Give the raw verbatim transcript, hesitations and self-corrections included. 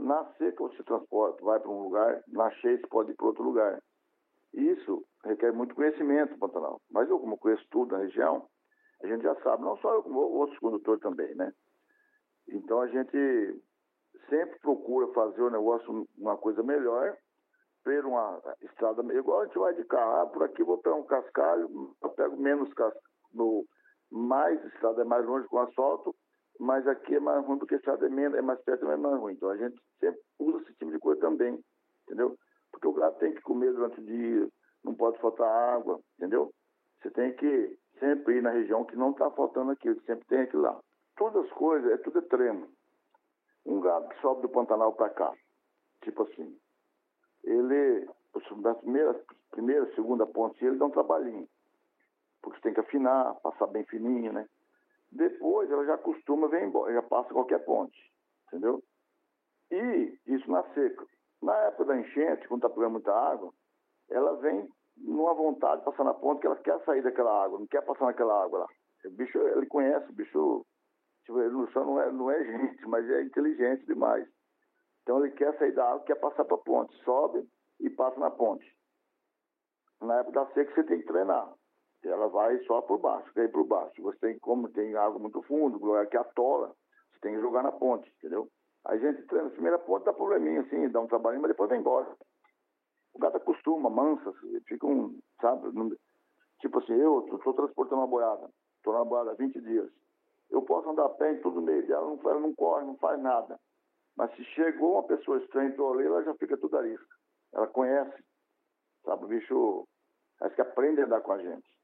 na seca você transporta, vai para um lugar, na cheia você pode ir para outro lugar. Isso requer muito conhecimento no Pantanal. Mas eu, como conheço tudo na região, a gente já sabe, não só eu, como outros condutores também, né? Então a gente sempre procura fazer o negócio uma coisa melhor, ter uma estrada, igual a gente vai de carro, ah, por aqui vou pegar um cascalho, eu pego menos cascalho, mais, a estrada é mais longe com asfalto, mas aqui é mais ruim porque a estrada é, menos, é mais perto, mas é mais ruim. Então a gente sempre usa esse tipo de coisa também, entendeu? Porque o gado tem que comer durante o dia, não pode faltar água, entendeu? Você tem que sempre ir na região que não está faltando aquilo, que sempre tem aquilo lá. Todas as coisas, é tudo é treino. Um gado que sobe do Pantanal para cá, tipo assim, ele, da primeira, primeira, segunda ponte, ele dá um trabalhinho. Porque você tem que afinar, passar bem fininho, né? Depois ela já acostuma, vem embora, já passa qualquer ponte, entendeu? E isso na seca. Na época da enchente, quando está pegando muita água, ela vem numa vontade de passar na ponte, que ela quer sair daquela água, não quer passar naquela água lá. O bicho, ele conhece, o bicho, tipo, ele não, só não, é, não é gente, mas é inteligente demais. Então ele quer sair da água, quer passar para a ponte, sobe e passa na ponte. Na época da seca você tem que treinar. Ela vai só por baixo, cai por baixo. Você tem, como tem água muito fundo, que atola, você tem que jogar na ponte, entendeu? A gente treina, a primeira ponte dá probleminha, assim, dá um trabalhinho, mas depois vai embora. O gato acostuma, mansa, fica um, sabe? Tipo assim, eu estou transportando uma boiada, estou na boiada há vinte dias. Eu posso andar a pé em todo meio dela, não, ela não corre, não faz nada. Mas se chegou uma pessoa estranha entrou ali, ela já fica tudo arisca. Ela conhece, sabe? O bicho, acho que aprende a andar com a gente.